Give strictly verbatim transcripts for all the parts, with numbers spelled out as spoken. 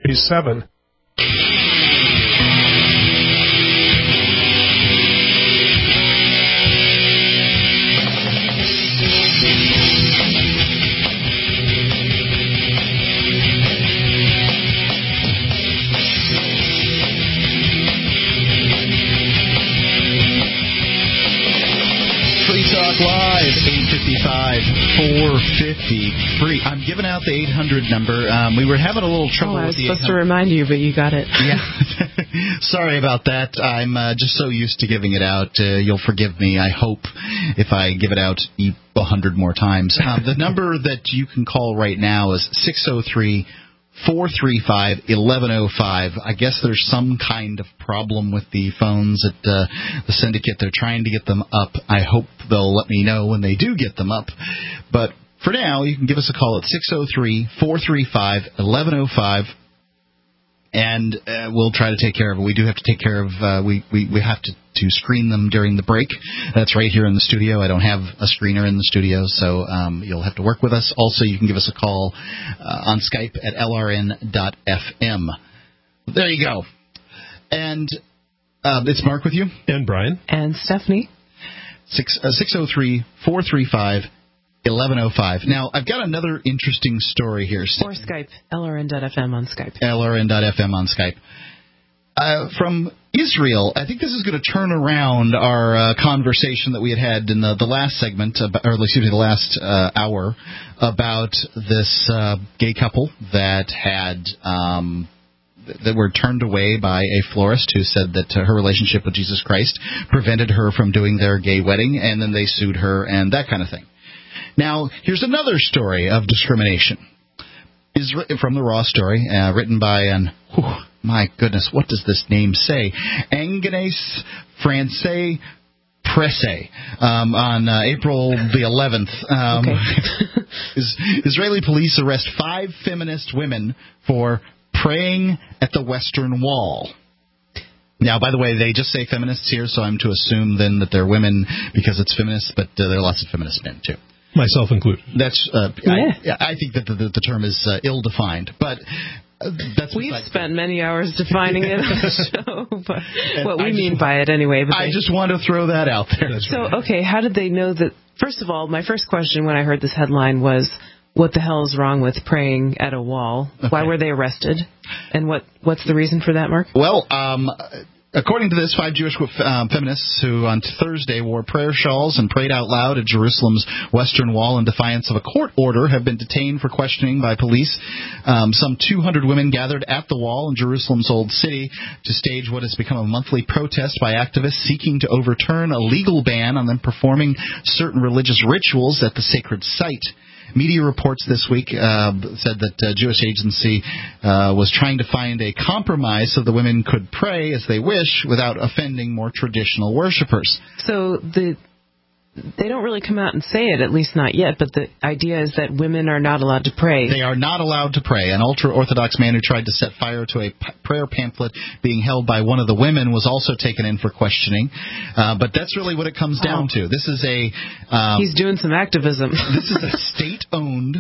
seven. four fifty free. I'm giving out the eight hundred number. Um, we were having a little trouble oh, I with was the supposed to remind you, but you got it. Yeah. Sorry about that. I'm uh, just so used to giving it out. Uh, you'll forgive me, I hope, if I give it out a hundred more times. Um, the number that you can call right now is six oh three, four three five, one one oh five. I guess there's some kind of problem with the phones at uh, the syndicate. They're trying to get them up. I hope they'll let me know when they do get them up. But for now, you can give us a call at six oh three, four three five, one one oh five, and uh, we'll try to take care of it. We do have to take care of uh, we, we, we have to, to screen them during the break. That's right here in the studio. I don't have a screener in the studio, so um, you'll have to work with us. Also, you can give us a call uh, on Skype at L R N dot F M. There you go. And uh, it's Mark with you. And Brian. And Stephanie. six oh three, four three five, one one oh five. Now, I've got another interesting story here. Or Skype, L R N dot F M on Skype. L R N dot F M on Skype. Uh, from Israel, I think this is going to turn around our uh, conversation that we had had in the, the last segment, about, or excuse me, the last uh, hour, about this uh, gay couple that had... Um, that were turned away by a florist who said that uh, her relationship with Jesus Christ prevented her from doing their gay wedding, and then they sued her and that kind of thing. Now, here's another story of discrimination. Is from the Raw story, uh, written by an, whew, my goodness, what does this name say? Agnes Francais Presse, um, on uh, April the eleventh. Um, okay. is, Israeli police arrest five feminist women for praying at the Western Wall. Now, by the way, they just say feminists here, so I'm to assume then that they're women because it's feminists, but uh, there are lots of feminist men, too. Myself included. That's. Uh, yeah. I, I think that the, the, the term is uh, ill-defined, but uh, that's. We've spent many hours defining it on the show, but what we I mean just, by it anyway. But I they, just want to throw that out there. That's so, right. Okay, how did they know that? First of all, my first question when I heard this headline was, what the hell is wrong with praying at a wall? Okay. Why were they arrested? And what what's the reason for that, Mark? Well, um, according to this, five Jewish um, feminists who on Thursday wore prayer shawls and prayed out loud at Jerusalem's Western Wall in defiance of a court order have been detained for questioning by police. Um, some two hundred women gathered at the wall in Jerusalem's Old City to stage what has become a monthly protest by activists seeking to overturn a legal ban on them performing certain religious rituals at the sacred site. Media reports this week uh, said that uh, Jewish Agency uh, was trying to find a compromise so the women could pray as they wish without offending more traditional worshipers. So the they don't really come out and say it, at least not yet, but the idea is that women are not allowed to pray. They are not allowed to pray. An ultra-Orthodox man who tried to set fire to a p- prayer pamphlet being held by one of the women was also taken in for questioning. Uh, but that's really what it comes down oh. to. This is a... Um, He's doing some activism. This is a state-owned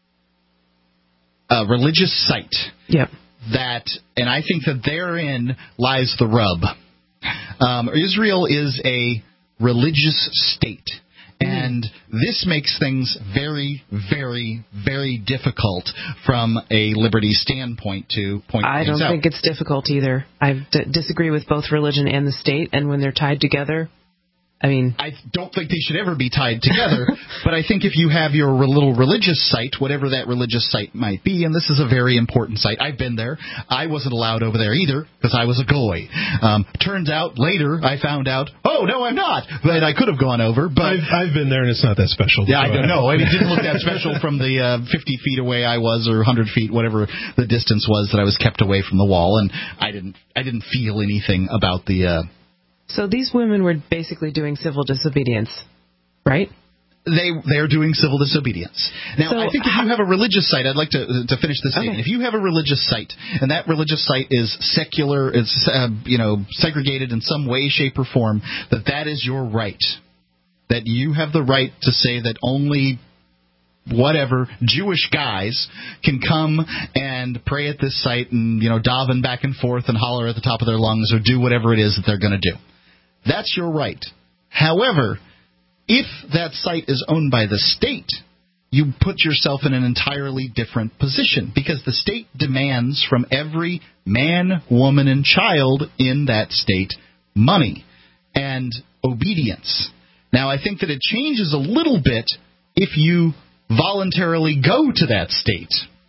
uh, religious site. Yep. That, and I think that therein lies the rub. Um, Israel is a religious state, and this makes things very, very, very difficult from a liberty standpoint to point I things don't out. think it's difficult either. I d- disagree with both religion and the state, and when they're tied together, I mean... I don't think they should ever be tied together, but I think if you have your little religious site, whatever that religious site might be, and this is a very important site. I've been there. I wasn't allowed over there either because I was a goy. Um, turns out later I found out, oh, no, I'm not. But I could have gone over. But I've, I've been there, and it's not that special. Yeah, I don't know. I mean, it didn't look that special from the uh, fifty feet away I was, or one hundred feet, whatever the distance was that I was kept away from the wall, and I didn't, I didn't feel anything about the... Uh, So these women were basically doing civil disobedience, right? They they're doing civil disobedience. Now, so I think if you have a religious site, I'd like to to finish this statement. Okay. If you have a religious site, and that religious site is secular, it's uh, you know segregated in some way, shape, or form, that that is your right. That you have the right to say that only whatever, Jewish guys can come and pray at this site and, you know, daven back and forth and holler at the top of their lungs or do whatever it is that they're going to do. That's your right. However, if that site is owned by the state, you put yourself in an entirely different position because the state demands from every man, woman, and child in that state money and obedience. Now, I think that it changes a little bit if you voluntarily go to that state.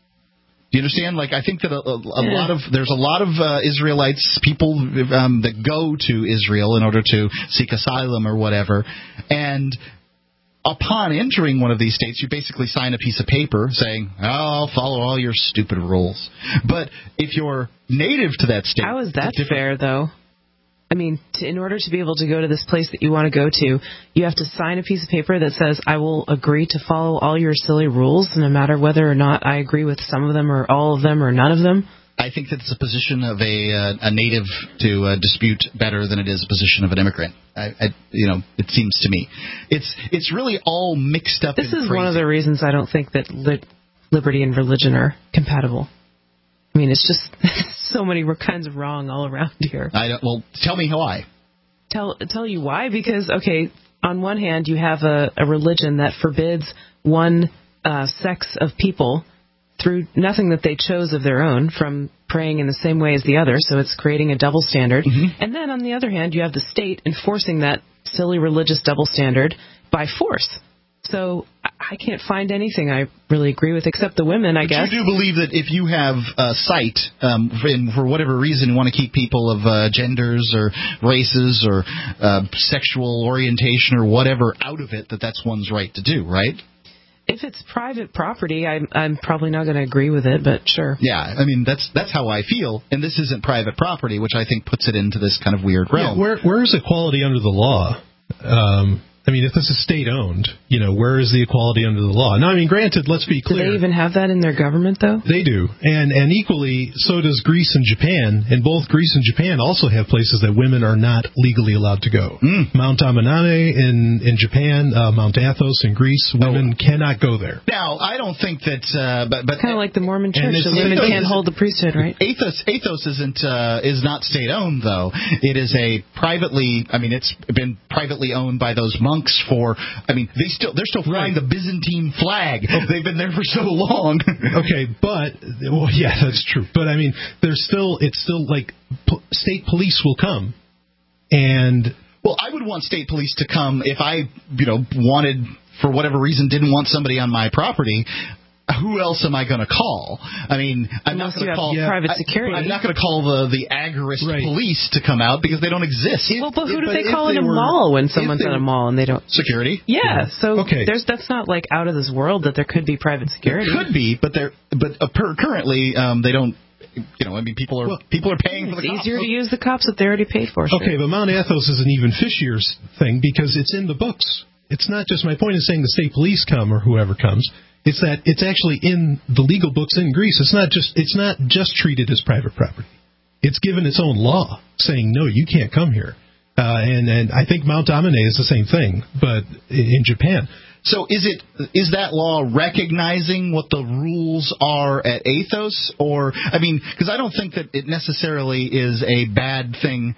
Do you understand? Like, I think that a, a, a yeah. lot of there's a lot of uh, Israelites, people um, that go to Israel in order to seek asylum or whatever, and upon entering one of these states, you basically sign a piece of paper saying, oh, I'll follow all your stupid rules. But if you're native to that state... How is that fair, though? I mean, to, in order to be able to go to this place that you want to go to, you have to sign a piece of paper that says, I will agree to follow all your silly rules, no matter whether or not I agree with some of them or all of them or none of them. I think that it's a position of a uh, a native to uh, dispute better than it is a position of an immigrant. I, I, you know, it seems to me, it's it's really all mixed up. This is crazy. one of the reasons I don't think that li- liberty and religion are compatible. I mean, it's just so many kinds of wrong all around here. I don't, well, tell me why. Tell tell you why? Because okay, on one hand, you have a, a religion that forbids one uh, sex of people through nothing that they chose of their own, from praying in the same way as the other, so it's creating a double standard. Mm-hmm. And then, on the other hand, you have the state enforcing that silly religious double standard by force. So I can't find anything I really agree with, except the women, I but guess. You do believe that if you have a site, um, and for whatever reason you want to keep people of uh, genders or races or uh, sexual orientation or whatever out of it, that that's one's right to do, right? If it's private property, I'm, I'm probably not going to agree with it, but sure. Yeah, I mean, that's that's how I feel, and this isn't private property, which I think puts it into this kind of weird realm. Yeah, where, where is equality under the law? Um, I mean, if this is state-owned, you know, where is the equality under the law? Now, I mean, granted, let's be clear. Do they even have that in their government, though? They do. And and equally, so does Greece and Japan. And both Greece and Japan also have places that women are not legally allowed to go. Mm. Mount Amanane in, in Japan, uh, Mount Athos in Greece, women oh. cannot go there. Now, I don't think that... Uh, but, but kind of like the Mormon church. The women can't hold the priesthood, right? Athos, Athos isn't uh, is not state-owned, though. It is a privately... I mean, it's been privately owned by those monks for... I mean, they still they're still flying right. the Byzantine flag. Oh. They've been there for so long. Okay, but well, yeah, that's true. But I mean, there's still it's still like po- state police will come, and well, I would want state police to come if I, you know, wanted for whatever reason didn't want somebody on my property. Who else am I going to call? I mean, I'm Unless not going to call yeah, private security. I, I'm not going to call the the agorist right. police to come out because they don't exist. If, well, but who if, do they call they in a were, mall when someone's at a mall and they don't? Security. Yeah. yeah. So okay. there's that's not like out of this world that there could be private security. It could be, but they're but uh, per, currently um, they don't. You know, I mean, people are well, people are paying for the cops. It's easier to use the cops that they already paid for. Sure. Okay, but Mount Athos is an even fishier thing because it's in the books. It's not just my point is saying the state police come or whoever comes. It's that it's actually in the legal books in Greece. It's not just it's not just treated as private property. It's given its own law saying no, you can't come here. Uh, and and I think Mount Amane is the same thing, but in Japan. So is it is that law recognizing what the rules are at Athos, or I mean, because I don't think that it necessarily is a bad thing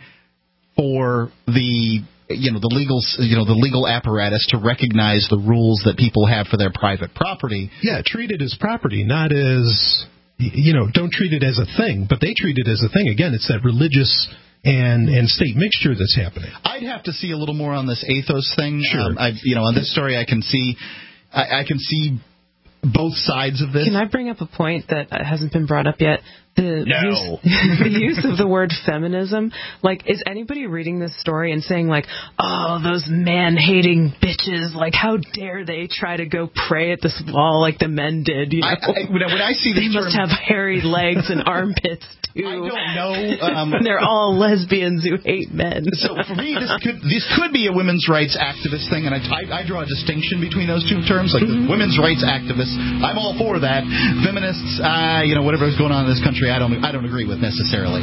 for the. You know the legal, you know the legal apparatus to recognize the rules that people have for their private property. Yeah, treat it as property, not as you know. Don't treat it as a thing, but they treat it as a thing. Again, it's that religious and and state mixture that's happening. I'd have to see a little more on this Athos thing. Sure. Um, I, you know, on this story, I can see, I, I can see both sides of this. Can I bring up a point that hasn't been brought up yet? The, no. use, the use of the word feminism. Like, is anybody reading this story and saying, like, oh, those man-hating bitches, like, how dare they try to go pray at this wall like the men did? You know? I, I, when, I, when I see they the must term, have hairy legs and armpits, too. I don't know. Um, and they're all lesbians who hate men. So for me, this could this could be a women's rights activist thing, and I, I, I draw a distinction between those two terms, like mm-hmm. the women's rights activists. I'm all for that. Feminists, uh, you know, whatever's going on in this country, I don't I don't agree with necessarily.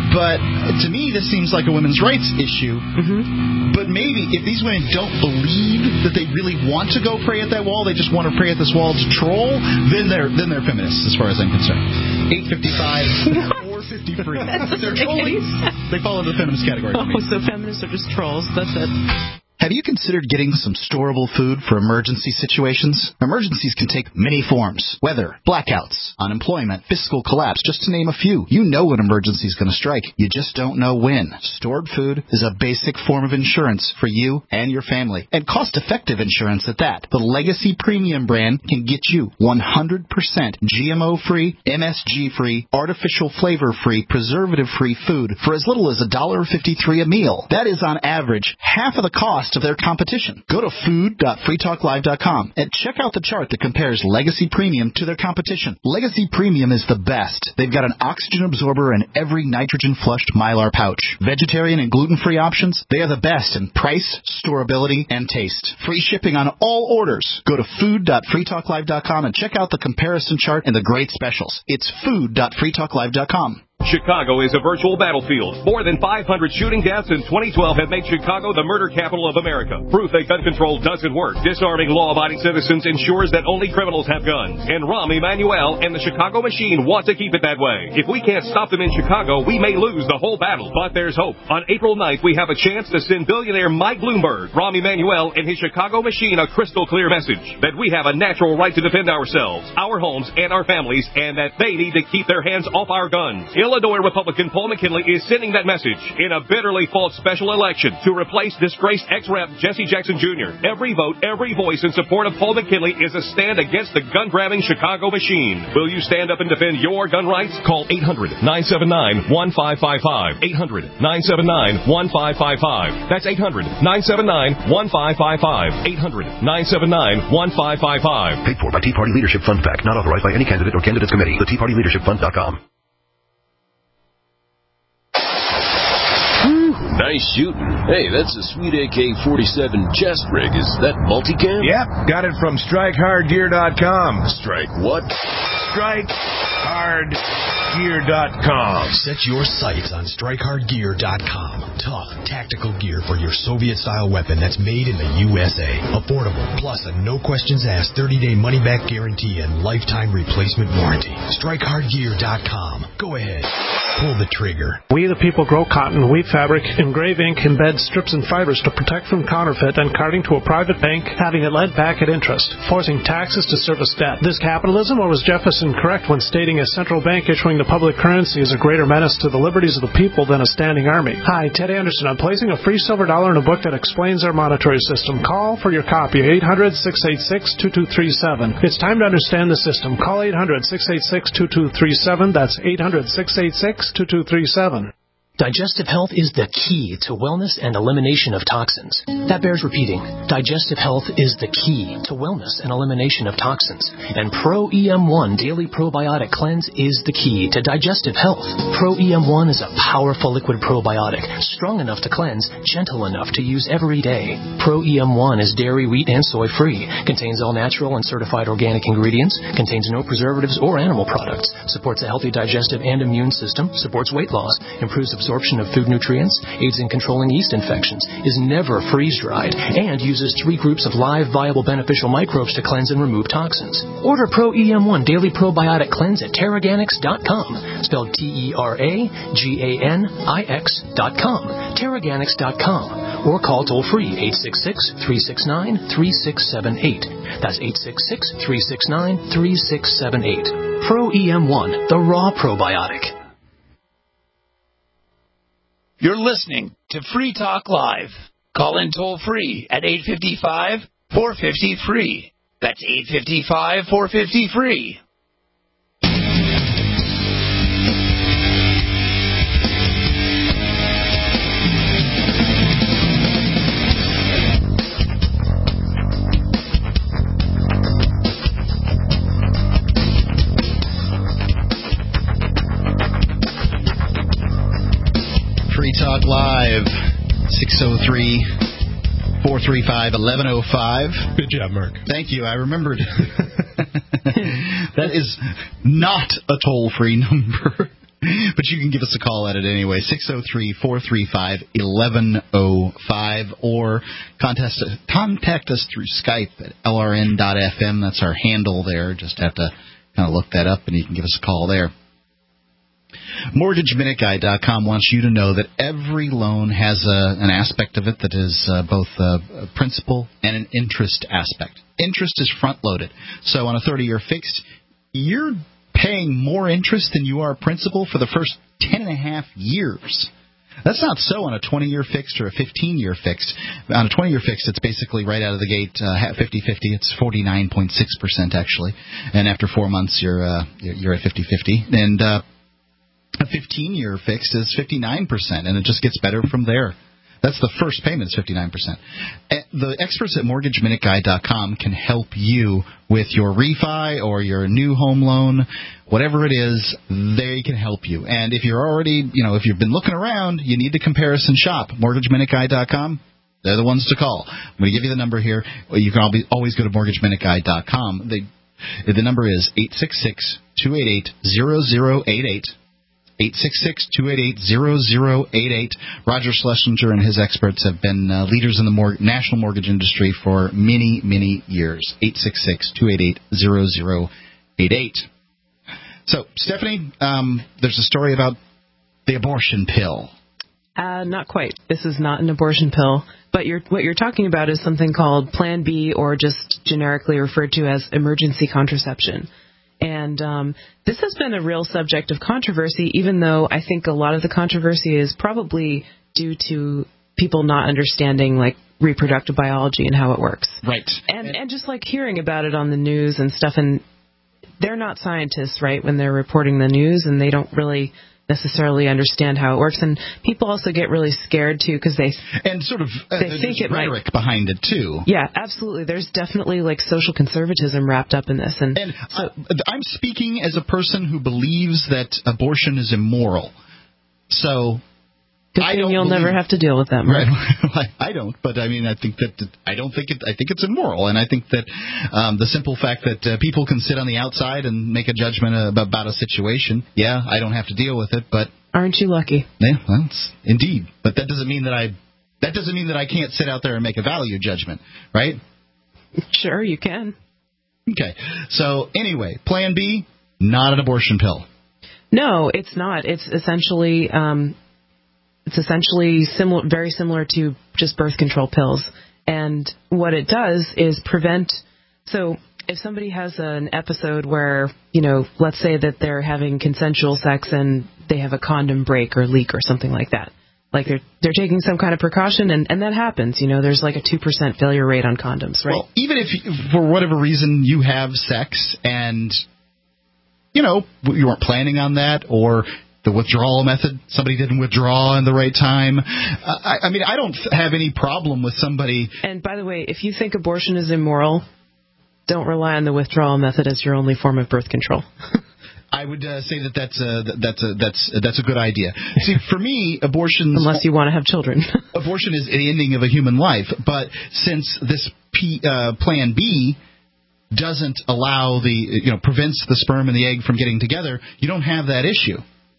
But to me, this seems like a women's rights issue. Mm-hmm. But maybe if these women don't believe that they really want to go pray at that wall, they just want to pray at this wall to troll, then they're then they're feminists, as far as I'm concerned. eight fifty-five, four fifty-three. They're trolling. They fall into the feminist category. Oh, so feminists are just trolls. That's it. Have you considered getting some storable food for emergency situations? Emergencies can take many forms. Weather, blackouts, unemployment, fiscal collapse, just to name a few. You know when emergency is going to strike. You just don't know when. Stored food is a basic form of insurance for you and your family, and cost-effective insurance at that. The Legacy Premium brand can get you one hundred percent G M O-free, M S G-free, artificial flavor-free, preservative-free food for as little as one dollar fifty-three a meal. That is on average half of the cost of their competition. Go to food dot free talk live dot com and check out the chart that compares Legacy Premium to their competition. Legacy Premium is the best. They've got an oxygen absorber in every nitrogen-flushed Mylar pouch. Vegetarian and gluten-free options, they are the best in price, storability, and taste. Free shipping on all orders. Go to food dot free talk live dot com and check out the comparison chart and the great specials. It's food dot free talk live dot com. Chicago is a virtual battlefield. More than five hundred shooting deaths in twenty twelve have made Chicago the murder capital of America. Proof that gun control doesn't work. Disarming law-abiding citizens ensures that only criminals have guns. And Rahm Emanuel and the Chicago Machine want to keep it that way. If we can't stop them in Chicago, we may lose the whole battle. But there's hope. On April ninth, we have a chance to send billionaire Mike Bloomberg, Rahm Emanuel, and his Chicago Machine a crystal clear message that we have a natural right to defend ourselves, our homes, and our families, and that they need to keep their hands off our guns. Illinois Republican Paul McKinley is sending that message in a bitterly false special election to replace disgraced ex-rep Jesse Jackson Junior Every vote, every voice in support of Paul McKinley is a stand against the gun-grabbing Chicago machine. Will you stand up and defend your gun rights? Call eight hundred nine seven nine one five five five. eight hundred nine seven nine one five five five. That's eight hundred nine seven nine one five five five. eight hundred nine seven nine one five five five. Paid for by Tea Party Leadership Fund PAC. Not authorized by any candidate or candidates committee. The Tea Party Leadership Fund dot com. Nice shooting. Hey, that's a sweet A K forty-seven chest rig. Is that multicam? Yep, got it from strike hard gear dot com. Strike what? strike hard gear dot com. Set your sights on strike hard gear dot com. Tough, tactical gear for your Soviet-style weapon that's made in the U S A. Affordable, plus a no-questions-asked thirty-day money-back guarantee and lifetime replacement warranty. strike hard gear dot com. Go ahead. Pull the trigger. We the people grow cotton, weave fabric, engrave ink, embed strips and fibers to protect from counterfeit and carting to a private bank, having it lent back at interest, forcing taxes to service debt. This capitalism, or was Jefferson correct when stating a central bank issuing the public currency is a greater menace to the liberties of the people than a standing army? Hi, Ted Anderson. I'm placing a free silver dollar in a book that explains our monetary system. Call for your copy, eight hundred six eight six two two three seven. It's time to understand the system. Call eight hundred six eight six two two three seven. That's eight hundred six eight six two two three seven. Digestive health is the key to wellness and elimination of toxins. That bears repeating. Digestive health is the key to wellness and elimination of toxins. And Pro E M one Daily Probiotic Cleanse is the key to digestive health. Pro E M one is a powerful liquid probiotic, strong enough to cleanse, gentle enough to use every day. Pro E M one is dairy, wheat, and soy free, contains all natural and certified organic ingredients, contains no preservatives or animal products, supports a healthy digestive and immune system, supports weight loss, improves absorption absorption of food nutrients, aids in controlling yeast infections, is never freeze-dried, and uses three groups of live, viable, beneficial microbes to cleanse and remove toxins. Order Pro E M one Daily Probiotic Cleanse at Terraganix dot com, spelled T E R A G A N I X dot com, Terraganix dot com, or call toll-free eight six six, three six nine, three six seven eight. That's eight six six, three six nine, three six seven eight. Pro E M one, the raw probiotic. You're listening to Free Talk Live. Call in toll-free at eight five five, four five zero, free. That's eight five five, four five zero, free. Free Talk Live, six oh three, four three five, eleven oh five. Good job, Mark. Thank you. I remembered. That is not a toll-free number. But you can give us a call at it anyway, six oh three, four three five, one one oh five, or contact, contact us through Skype at L R N dot F M. That's our handle there. Just have to kind of look that up, and you can give us a call there. Mortgage Minute Guy dot com wants you to know that every loan has a, an aspect of it that is uh, both a, a principal and an interest aspect. Interest is front-loaded. So on a thirty-year fixed, you're paying more interest than you are principal for the first ten and a half years. That's not so on a twenty-year fixed or a fifteen-year fixed. On a twenty-year fixed, it's basically right out of the gate uh, fifty-fifty. It's forty-nine point six percent, actually. And after four months, you're uh, you're at fifty-fifty. And uh, a fifteen-year fixed is fifty-nine percent, and it just gets better from there. That's the first payment is fifty-nine percent. The experts at Mortgage Minute Guy dot com can help you with your refi or your new home loan, whatever it is, they can help you. And if you're already, you know, if you've been looking around, you need to comparison shop. Mortgage Minute Guy dot com, they're the ones to call. I'm going to give you the number here. You can always go to Mortgage Minute Guy dot com. They, the number is eight six six, two eight eight, zero zero eight eight. eight six six, two eight eight, zero zero eight eight. Roger Schlesinger and his experts have been uh, leaders in the mor- national mortgage industry for many, many years. eight six six, two eight eight, zero zero eight eight. So, Stephanie, um, there's a story about the abortion pill. Uh, not quite. This is not an abortion pill. But you're, what you're talking about is something called Plan B, or just generically referred to as emergency contraception. And um, this has been a real subject of controversy, even though I think a lot of the controversy is probably due to people not understanding, like, reproductive biology and how it works. Right. And, and and just, like, hearing about it on the news and stuff. And they're not scientists, right, when they're reporting the news, and they don't really necessarily understand how it works. And people also get really scared, too, because they and sort of uh, they think it rhetoric might, behind it, too. Yeah, absolutely. There's definitely, like, social conservatism wrapped up in this. And, and so, uh, I'm speaking as a person who believes that abortion is immoral. So good I thing don't you'll believe, never have to deal with that, Mark. Right. I don't, but I mean, I think that I don't think it. I think it's immoral, and I think that um, the simple fact that uh, people can sit on the outside and make a judgment about, about a situation. Yeah, I don't have to deal with it, but aren't you lucky? Yeah, well, it's, indeed. But that doesn't mean that I. That doesn't mean that I can't sit out there and make a value judgment, right? Sure, you can. Okay. So anyway, Plan B, not an abortion pill. No, it's not. It's essentially. Um, It's essentially similar, very similar to just birth control pills. And what it does is prevent. So if somebody has an episode where, you know, let's say that they're having consensual sex and they have a condom break or leak or something like that, like they're they're taking some kind of precaution, and, and that happens. You know, there's like a two percent failure rate on condoms, right? Well, even if you, for whatever reason you have sex and, you know, you weren't planning on that, or the withdrawal method, somebody didn't withdraw in the right time. Uh, I, I mean, I don't have any problem with somebody. And by the way, if you think abortion is immoral, don't rely on the withdrawal method as your only form of birth control. I would uh, say that that's a, that's a, that's that's a good idea. See, for me, abortion, unless you want to have children, abortion is the ending of a human life. But since this P, uh, Plan B doesn't allow the, you know, prevents the sperm and the egg from getting together, you don't have that issue.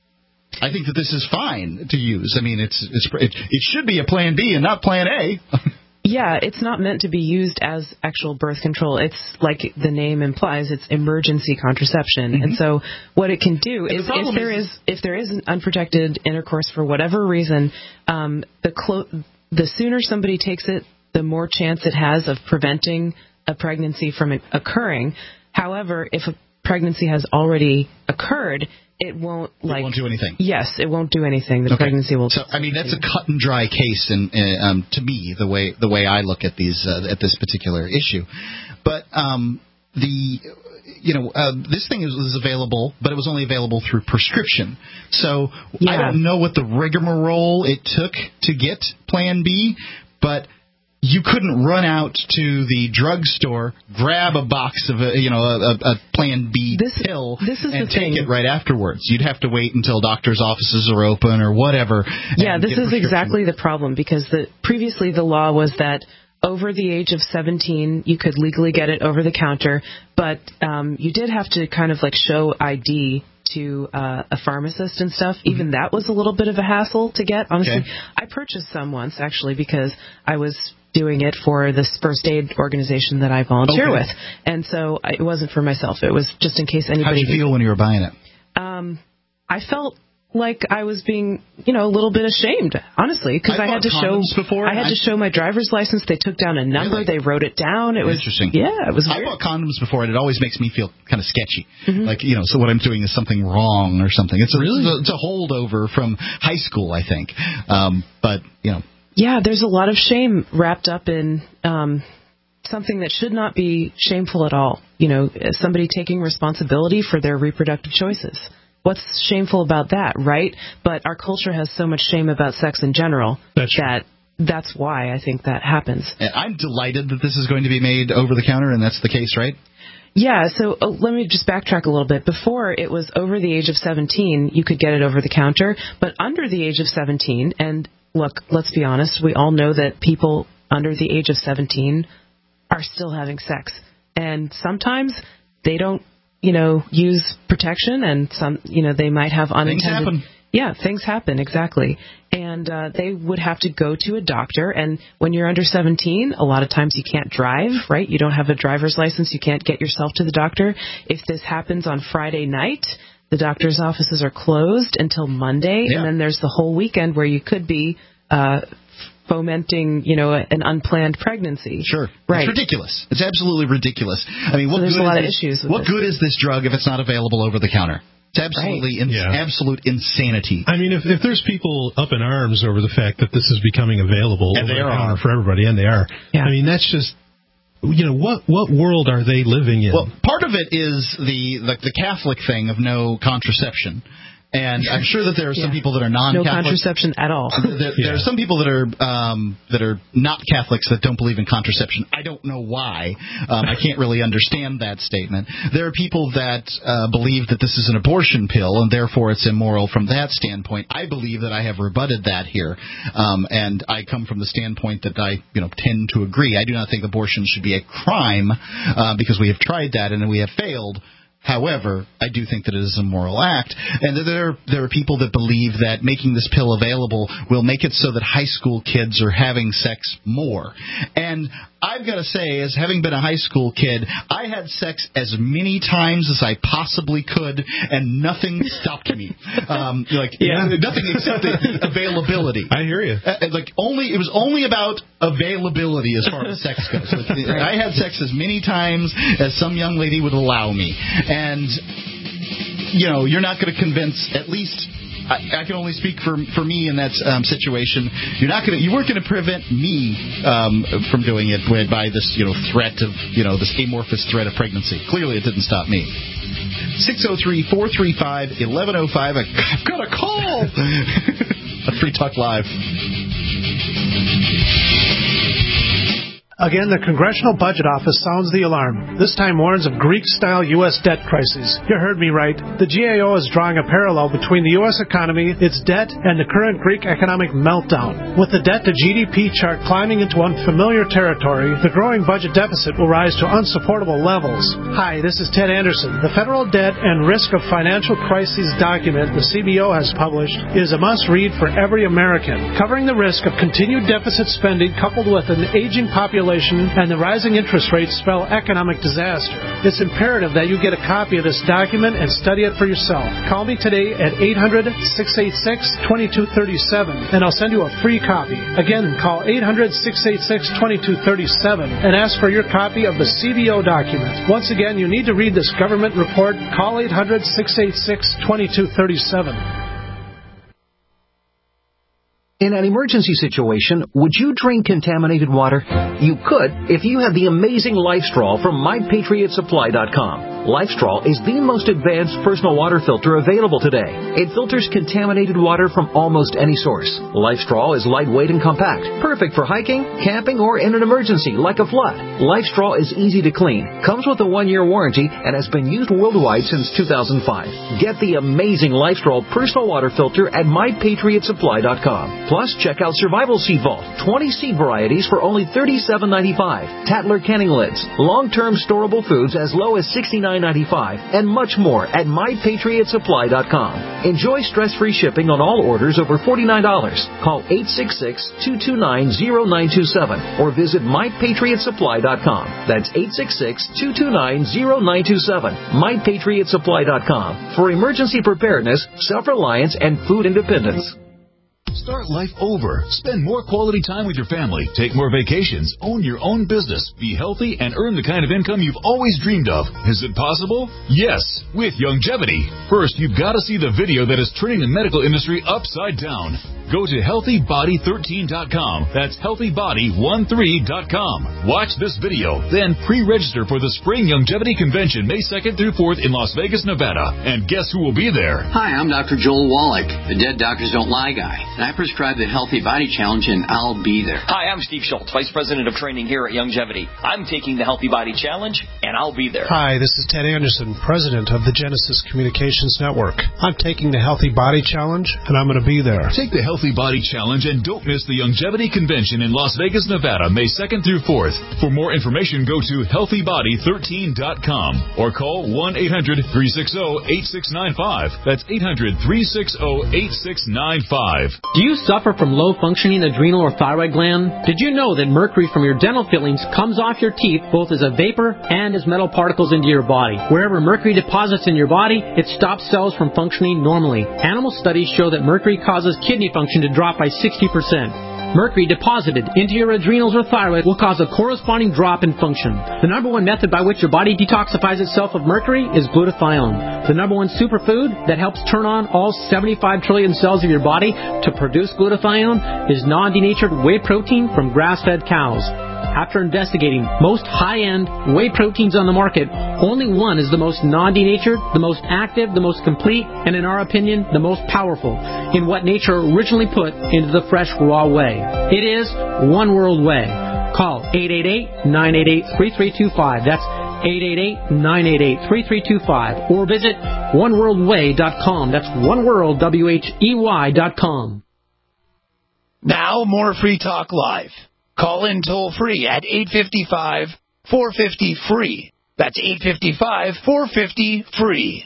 I think that this is fine to use. I mean, it's, it's it, it should be a Plan B and not Plan A. Yeah, it's not meant to be used as actual birth control. It's like the name implies, it's emergency contraception. Mm-hmm. And so what it can do and is the if there is, is if there is an unprotected intercourse for whatever reason, um, the clo- the sooner somebody takes it, the more chance it has of preventing a pregnancy from occurring. However, if a pregnancy has already occurred, it won't like it won't do anything. Yes, it won't do anything. The okay. pregnancy will. So I mean, that's a cut and dry case, and uh, um, to me, the way the way I look at these uh, at this particular issue. But um, the you know uh, this thing is, was available, but it was only available through prescription. So yeah. I don't know what the rigmarole it took to get Plan B, but you couldn't run out to the drugstore, grab a box of a, you know, a, a Plan B this, pill this is and the take thing. it right afterwards. You'd have to wait until doctors' offices are open or whatever. Yeah, this is exactly the problem, because the, previously the law was that over the age of seventeen, you could legally get it over the counter, but um, you did have to kind of like show I D to uh, a pharmacist and stuff. Mm-hmm. Even that was a little bit of a hassle to get. Honestly, okay. I purchased some once actually because I was doing it for this first aid organization that I volunteer okay. with, and so I, it wasn't for myself. It was just in case anybody. How did you feel when you were buying it? Um, I felt like I was being, you know, a little bit ashamed, honestly, because I, I had to show before. I had I, to show my driver's license. They took down a number. Really? They wrote it down. It was interesting. Yeah, it was. I weird. bought condoms before, and it always makes me feel kind of sketchy. Mm-hmm. Like, you know, so what I'm doing is something wrong or something. It's a, really? it's a, it's a holdover from high school, I think. Um, but you know. Yeah, there's a lot of shame wrapped up in um, something that should not be shameful at all. You know, somebody taking responsibility for their reproductive choices. What's shameful about that, right? But our culture has so much shame about sex in general that's that that's why I think that happens. And I'm delighted that this is going to be made over the counter, and that's the case, right? Yeah, so uh, let me just backtrack a little bit. Before, it was over the age of seventeen, you could get it over the counter, but under the age of seventeen, and look, let's be honest, we all know that people under the age of seventeen are still having sex. And sometimes they don't, you know, use protection, and some, you know, they might have unintended. Things happen. Yeah, things happen, exactly. And uh, they would have to go to a doctor. And when you're under seventeen, a lot of times you can't drive, right? You don't have a driver's license. You can't get yourself to the doctor. If this happens on Friday night, the doctor's offices are closed until Monday. Yeah. And then there's the whole weekend where you could be uh, fomenting, you know, an unplanned pregnancy. Sure. Right. It's ridiculous. It's absolutely ridiculous. I mean, what so there's good a lot is of this, issues with What it. good is this drug if it's not available over the counter? It's absolutely right. ins- yeah. absolute insanity. I mean, if, if there's people up in arms over the fact that this is becoming available and over they the are. counter for everybody, and they are, yeah. I mean, that's just, you know, what what world are they living in? Well, part of it is the the, the Catholic thing of no contraception. And I'm sure that there are some yeah. people that are non-Catholic. No contraception at all. There, yeah. there are some people that are um, that are not Catholics that don't believe in contraception. I don't know why. Um, I can't really understand that statement. There are people that uh, believe that this is an abortion pill, and therefore it's immoral from that standpoint. I believe that I have rebutted that here, um, and I come from the standpoint that I, you know, tend to agree. I do not think abortion should be a crime uh, because we have tried that and we have failed. However, I do think that it is a moral act, and that there there are people that believe that making this pill available will make it so that high school kids are having sex more. And I've got to say, as having been a high school kid, I had sex as many times as I possibly could, and nothing stopped me. Um, like yeah. nothing except the availability. I hear you. Uh, like only it was only about availability as far as sex goes. Like, I had sex as many times as some young lady would allow me. And, you know, you're not going to convince, at least, I, I can only speak for for me in that um, situation. You're not going to, you weren't going to prevent me um, from doing it by this, you know, threat of, you know, this amorphous threat of pregnancy. Clearly, it didn't stop me. six oh three, four three five, eleven oh five. I've got a call on Free Talk Live. Again, the Congressional Budget Office sounds the alarm. This time warns of Greek-style U S debt crises. You heard me right. The G A O is drawing a parallel between the U S economy, its debt, and the current Greek economic meltdown. With the debt to G D P chart climbing into unfamiliar territory, the growing budget deficit will rise to unsupportable levels. Hi, this is Ted Anderson. The Federal Debt and Risk of Financial Crises document the C B O has published is a must-read for every American, covering the risk of continued deficit spending coupled with an aging population and the rising interest rates spell economic disaster. It's imperative that you get a copy of this document and study it for yourself. Call me today at eight hundred, six eight six, two two three seven and I'll send you a free copy. Again, call eight hundred, six eight six, two two three seven and ask for your copy of the C B O document. Once again, you need to read this government report. Call eight hundred, six eight six, two two three seven. In an emergency situation, would you drink contaminated water? You could if you had the amazing LifeStraw from my patriot supply dot com. LifeStraw is the most advanced personal water filter available today. It filters contaminated water from almost any source. LifeStraw is lightweight and compact, perfect for hiking, camping, or in an emergency like a flood. LifeStraw is easy to clean, comes with a one-year warranty, and has been used worldwide since two thousand five. Get the amazing LifeStraw personal water filter at my patriot supply dot com. Plus, check out Survival Seed Vault, twenty seed varieties for only thirty-seven ninety-five. Tatler canning lids, long-term storable foods as low as sixty-nine forty-nine ninety-five, and much more at my patriot supply dot com. Enjoy stress-free shipping on all orders over forty-nine dollars. Call eight six six, two two nine, zero nine two seven or visit my patriot supply dot com. That's eight six six, two two nine, zero nine two seven. my patriot supply dot com for emergency preparedness, self-reliance, and food independence. Start life over. Spend more quality time with your family. Take more vacations. Own your own business. Be healthy and earn the kind of income you've always dreamed of. Is it possible? Yes, with Youngevity. First, you've got to see the video that is turning the medical industry upside down. Go to healthy body thirteen dot com. That's healthy body thirteen dot com. Watch this video. Then pre-register for the Spring Youngevity Convention May second through fourth in Las Vegas, Nevada. And guess who will be there? Hi, I'm Doctor Joel Wallach, the Dead Doctors Don't Lie guy. And I prescribe the Healthy Body Challenge, and I'll be there. Hi, I'm Steve Schultz, Vice President of Training here at Youngevity. I'm taking the Healthy Body Challenge, and I'll be there. Hi, this is Ted Anderson, President of the Genesis Communications Network. I'm taking the Healthy Body Challenge, and I'm going to be there. Take the Healthy Body Challenge and don't miss the Youngevity Convention in Las Vegas, Nevada, May second through fourth. For more information, go to healthy body thirteen dot com or call one eight hundred, three six zero, eight six nine five. That's eight hundred, three six zero, eight six nine five. Do you suffer from low-functioning adrenal or thyroid gland? Did you know that mercury from your dental fillings comes off your teeth both as a vapor and as metal particles into your body? Wherever mercury deposits in your body, it stops cells from functioning normally. Animal studies show that mercury causes kidney function to drop by sixty percent. Mercury deposited into your adrenals or thyroid will cause a corresponding drop in function. The number one method by which your body detoxifies itself of mercury is glutathione. The number one superfood that helps turn on all seventy-five trillion cells of your body to produce glutathione is non-denatured whey protein from grass-fed cows. After investigating most high-end whey proteins on the market, only one is the most non-denatured, the most active, the most complete, and in our opinion, the most powerful in what nature originally put into the fresh, raw whey. It is One World Whey. Call eight eight eight, nine eight eight, three three two five. That's eight eight eight, nine eight eight, three three two five. Or visit one world way dot com. That's oneworld, W H E Y dot com. Now, more Free Talk Live. Call in toll free at eight five five, four five zero, free. That's eight five five, four five zero, free.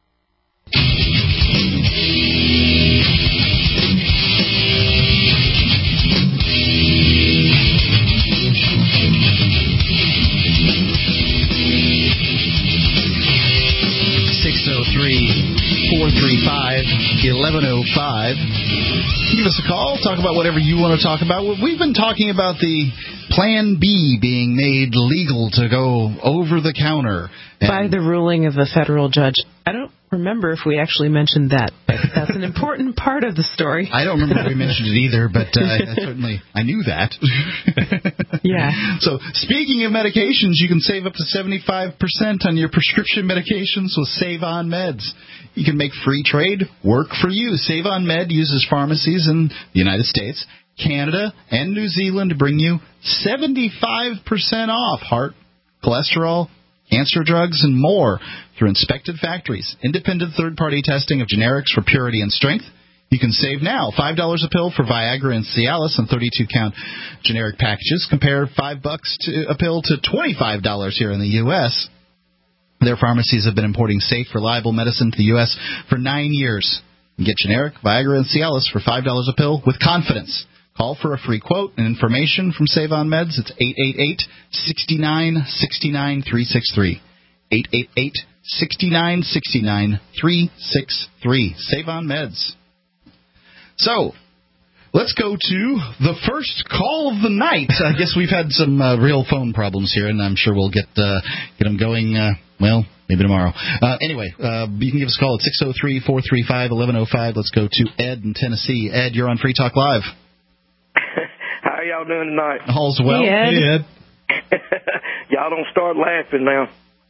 six oh three, four three five, eleven oh five. Give us a call. Talk about whatever you want to talk about. We've been talking about the Plan B being made legal to go over the counter. By the ruling of a federal judge. I don't remember if we actually mentioned that, but that's an important part of the story. I don't remember if we mentioned it either, but uh, I certainly I knew that. Yeah. So speaking of medications, you can save up to seventy-five percent on your prescription medications with Save On Meds. You can make free trade work for you. Save On Med uses pharmacies in the United States, Canada, and New Zealand to bring you seventy-five percent off heart, cholesterol, cancer drugs, and more through inspected factories. Independent third-party testing of generics for purity and strength. You can save now. five dollars a pill for Viagra and Cialis on thirty-two count generic packages. Compare five bucks to a pill to twenty-five dollars here in the U S Their pharmacies have been importing safe, reliable medicine to the U S for nine years. You can get generic Viagra and Cialis for five dollars a pill with confidence. Call for a free quote and information from Save On Meds. It's eight eight eight, six nine, six nine, three six three. eight eight eight, six nine, six nine, three six three. Save On Meds. So, let's go to the first call of the night. I guess we've had some uh, real phone problems here, and I'm sure we'll get uh, get them going, uh, well, maybe tomorrow. Uh, anyway, uh, you can give us a call at six oh three, four three five, eleven oh five. Let's go to Ed in Tennessee. Ed, you're on Free Talk Live. How y'all doing tonight? All's well. Hey, Ed. Hey, Ed. Y'all don't start laughing now.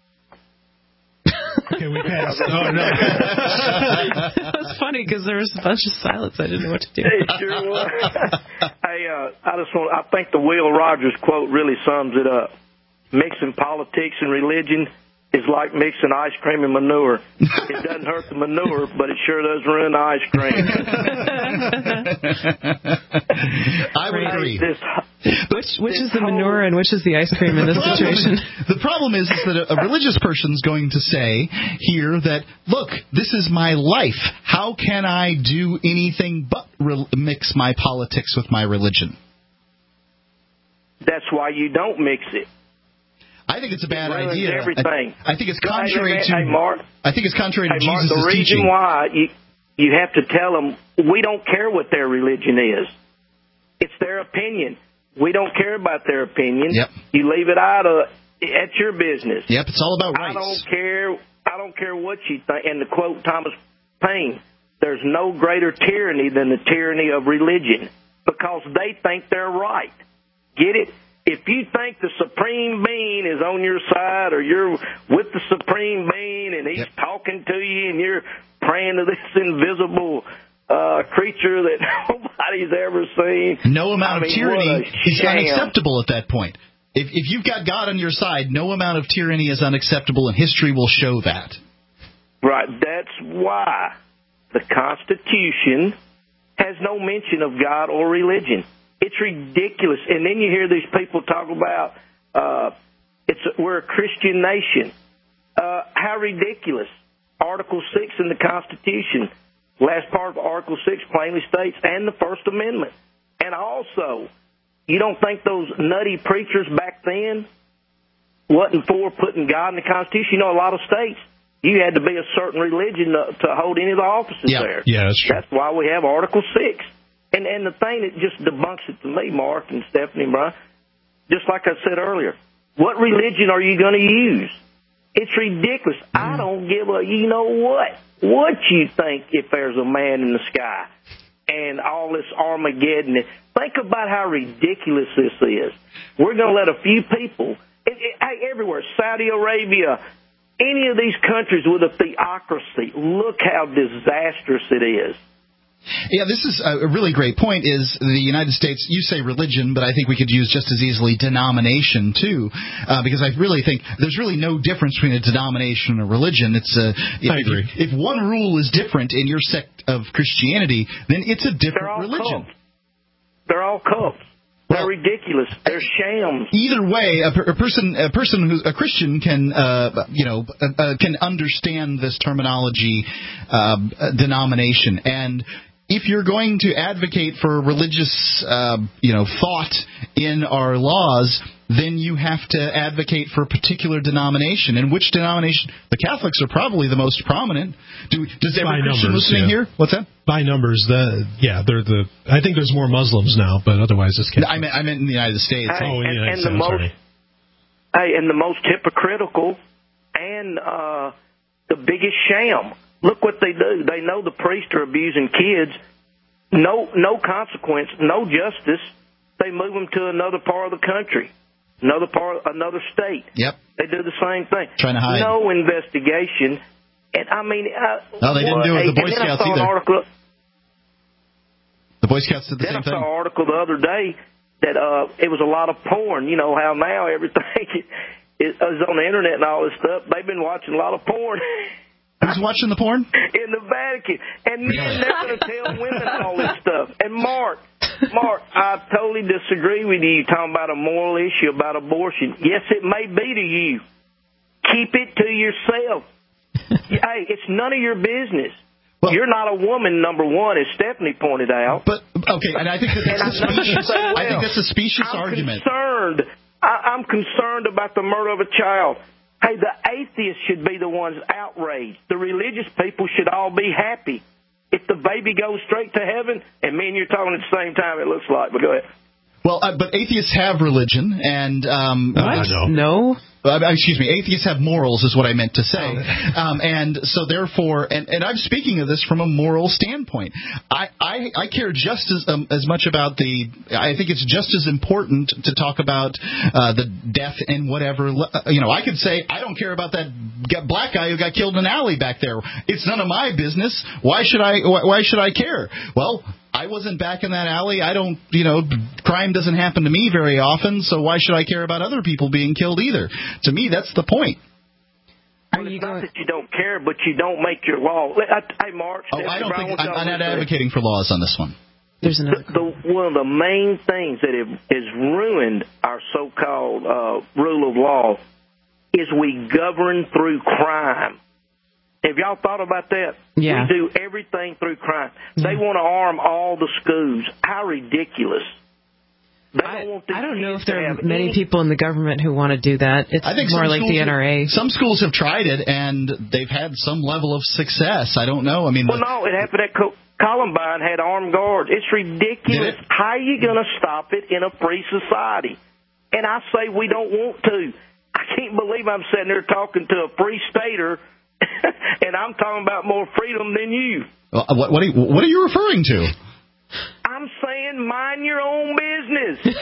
Okay, we passed. Oh, no. That was funny because there was a bunch of silence. I didn't know what to do. It sure was. Hey, uh, I just want, I think the Will Rogers quote really sums it up. Mixing politics and religion is like mixing ice cream and manure. It doesn't hurt the manure, but it sure does ruin the ice cream. I would agree. This, which which is the manure and which is the ice cream in this situation? The problem is, is that a, a religious person is going to say here that, look, this is my life. How can I do anything but re- mix my politics with my religion? That's why you don't mix it. I think it's a bad it ruins idea. Everything. I, I think it's contrary hey, to. Hey, Mark, I think it's contrary hey, to Mark, Jesus' the reason teaching. why you you have to tell them we don't care what their religion is. It's their opinion. We don't care about their opinion. Yep. You leave it out of at your business. Yep. It's all about rights. I don't care. I don't care what you think. And to quote Thomas Paine, there's no greater tyranny than the tyranny of religion, because they think they're right. Get it? If you think the Supreme Being is on your side, or you're with the Supreme Being and he's yep. talking to you and you're praying to this invisible uh, creature that nobody's ever seen. No amount I mean, of tyranny is sham. unacceptable at that point. If, if you've got God on your side, no amount of tyranny is unacceptable, and history will show that. Right. That's why the Constitution has no mention of God or religion. It's ridiculous. And then you hear these people talk about uh, it's we're a Christian nation. Uh, how ridiculous. Article six in the Constitution, last part of Article six plainly states, and the First Amendment. And also, you don't think those nutty preachers back then wasn't for putting God in the Constitution? You know, a lot of states, you had to be a certain religion to, to hold any of the offices yeah. there. Yeah, that's true. That's why we have Article six. And and the thing that just debunks it to me, Mark and Stephanie and Brian, just like I said earlier, what religion are you going to use? It's ridiculous. Mm. I don't give a, you know what, what you think if there's a man in the sky and all this Armageddon. Think about how ridiculous this is. We're going to let a few people, it, it, hey, everywhere, Saudi Arabia, any of these countries with a theocracy, look how disastrous it is. Yeah, this is a really great point, is the United States, you say religion, but I think we could use just as easily denomination, too, uh, because I really think there's really no difference between a denomination and a religion. It's a, I if, agree. If one rule is different in your sect of Christianity, then it's a different They're all religion. Cults. They're all cults. They're well, ridiculous. They're shams. Either way, a, per, a person, a person who's a Christian can, uh, you know, uh, uh, can understand this terminology, uh, denomination. And if you're going to advocate for religious, uh, you know, thought in our laws, then you have to advocate for a particular denomination. And which denomination? The Catholics are probably the most prominent. Do, does every By Christian numbers, listening yeah. here? What's that? By numbers, the yeah, they're the. I think there's more Muslims now, but otherwise it's Catholics. I meant, I meant in the United States. Hey, oh, in the and, United and States. the most, sorry. hey, and the most hypocritical and uh, the biggest sham. Look what they do. They know the priests are abusing kids. No, no consequence, no justice. They move them to another part of the country, another part, another state. Yep. They do the same thing. Trying to hide. No investigation. And I mean, uh, no, they didn't well, do it with the Boy and then Scouts I saw either. An article, the Boy Scouts did the then same I thing. saw an article the other day that uh, it was a lot of porn. You know how now everything is on the internet and all this stuff. They've been watching a lot of porn. Who's watching the porn? In the Vatican. And then they're going to tell women all this stuff. And Mark, Mark, I totally disagree with you talking about a moral issue about abortion. Yes, it may be to you. Keep it to yourself. Hey, it's none of your business. Well, you're not a woman, number one, as Stephanie pointed out. But, okay, and I think that's a specious, well, I think that's a specious I'm argument. Concerned. I, I'm concerned about the murder of a child. Hey, the atheists should be the ones outraged. The religious people should all be happy. If the baby goes straight to heaven, and me and you're talking at the same time, it looks like. But go ahead. Well, uh, but atheists have religion, and um, what? Uh, no. Uh, excuse me, atheists have morals is what I meant to say. Um, and so therefore, and, and I'm speaking of this from a moral standpoint. I, I, I care just as um, as much about the, I think it's just as important to talk about uh, the death and whatever. You know, I could say, I don't care about that black guy who got killed in an alley back there. It's none of my business. Why should I, why, why should I care? Well, I wasn't back in that alley. I don't, you know, crime doesn't happen to me very often, so why should I care about other people being killed either? To me, that's the point. Well, it's not that you don't care, but you don't make your law. Hey, Mark. Oh, I don't think I'm, I'm not advocating for laws on this one. There's another. The, the, one of the main things that have, has ruined our so-called uh, rule of law is we govern through crime. Have y'all thought about that? Yeah. We do everything through crime. Yeah. They want to arm all the schools. How ridiculous. I, I don't know if there are many people in the government who want to do that. It's I think more like the N R A. Have, some schools have tried it, and they've had some level of success. I don't know. I mean, well, the, no, it happened at Co- Columbine had armed guards. It's ridiculous. It? How are you going to stop it in a free society? And I say we don't want to. I can't believe I'm sitting there talking to a free stater, and I'm talking about more freedom than you. Well, what, what, are you, what are you referring to? I'm saying mind your own business.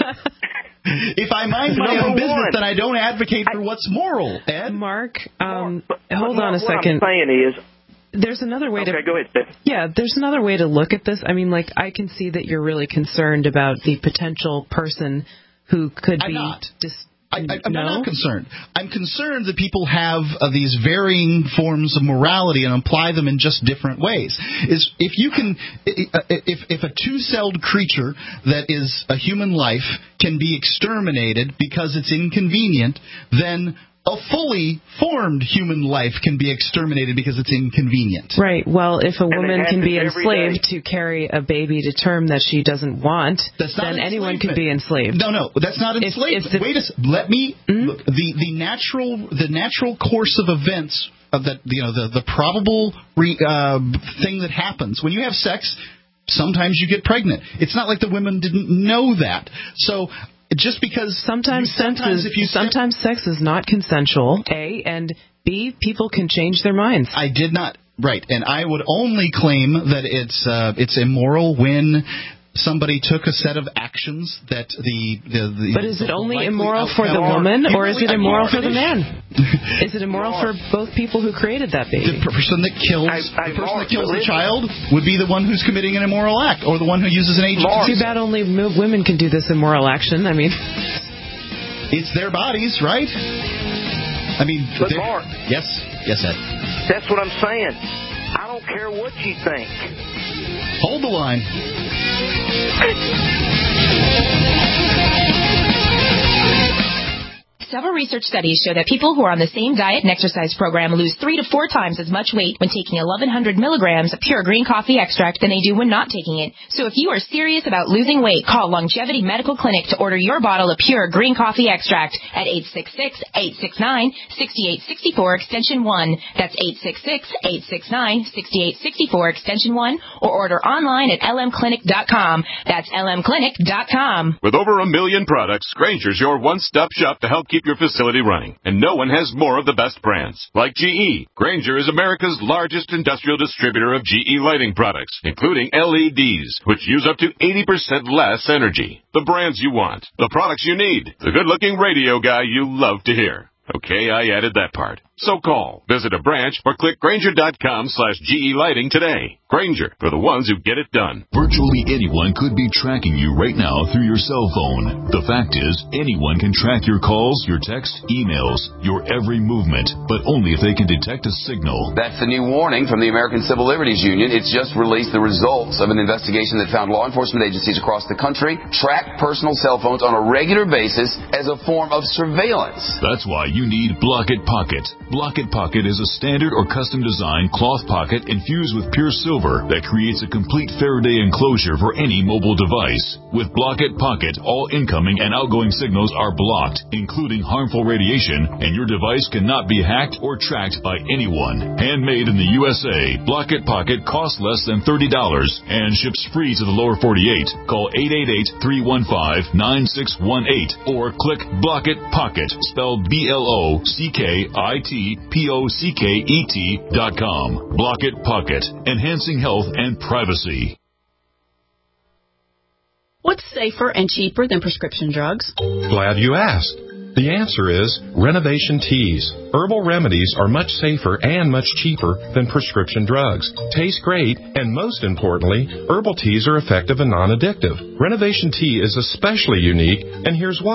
If I mind my Number own business, one, then I don't advocate for what's moral, Ed. Mark, um, Mark hold Mark, on a what second. What I'm saying is, there's another way okay, to. go ahead, Steph. Yeah, there's another way to look at this. I mean, like, I can see that you're really concerned about the potential person who could I'm be. not. Dis- I, I, I'm no? not concerned. I'm concerned that people have uh, these varying forms of morality and apply them in just different ways. Is if you can, if if a two-celled creature that is a human life can be exterminated because it's inconvenient, then a fully formed human life can be exterminated because it's inconvenient. Right. Well, if a woman can be every enslaved day. to carry a baby to term that she doesn't want, That's not then anyone could be enslaved. No, no, that's not If- enslavement. if the- Wait a second. Let me Hmm? look. The the natural the natural course of events of that you know the the probable re, uh, thing that happens when you have sex. Sometimes you get pregnant. It's not like the women didn't know that. So. Just because sometimes you, sex sometimes is if you sometimes sex is not consensual. A and B, people can change their minds. I did not right, and I would only claim that it's uh, it's immoral when somebody took a set of actions that the the. the but is the it only likely immoral for the outcome- woman, or is really, it immoral for the finish? man? Is it immoral for both people who created that baby? The person that kills I, I, the person Mark, that kills the listen. child would be the one who's committing an immoral act, or the one who uses an agent. Too bad only m- women can do this immoral action. I mean. It's their bodies, right? I mean, But Mark, yes, yes, Ed. that's what I'm saying. I don't care what you think. Hold the line. Several research studies show that people who are on the same diet and exercise program lose three to four times as much weight when taking eleven hundred milligrams of pure green coffee extract than they do when not taking it. So if you are serious about losing weight, call Longevity Medical Clinic to order your bottle of pure green coffee extract at eight six six, eight six nine, six eight six four extension one. That's eight six six, eight six nine, six eight six four extension one, or order online at l m clinic dot com. That's l m clinic dot com. With over a million products, Grainger's your one-stop shop to help keep your facility running. And no one has more of the best brands. Like G E. Grainger is America's largest industrial distributor of G E lighting products, including L E Ds, which use up to eighty percent less energy. The brands you want. The products you need. The good-looking radio guy you love to hear. Okay, I added that part. So call, visit a branch, or click Grainger.com slash GE Lighting today. Grainger, for the ones who get it done. Virtually anyone could be tracking you right now through your cell phone. The fact is, anyone can track your calls, your texts, emails, your every movement, but only if they can detect a signal. That's the new warning from the American Civil Liberties Union. It's just released the results of an investigation that found law enforcement agencies across the country track personal cell phones on a regular basis as a form of surveillance. That's why you need Block It Pocket. Block It Pocket is a standard or custom designed cloth pocket infused with pure silver that creates a complete Faraday enclosure for any mobile device. With Block It Pocket, all incoming and outgoing signals are blocked, including harmful radiation, and your device cannot be hacked or tracked by anyone. Handmade in the U S A, Block It Pocket costs less than thirty dollars and ships free to the lower forty-eight. Call eight eight eight, three one five, nine six one eight or click Block It Pocket, spelled B L O C K I T P O C K E T dot com. Block It Pocket, enhancing health and privacy. What's safer and cheaper than prescription drugs? Glad you asked. The answer is Renovation Teas. Herbal remedies are much safer and much cheaper than prescription drugs. Taste great, and most importantly, herbal teas are effective and non-addictive. Renovation Tea is especially unique, and here's why.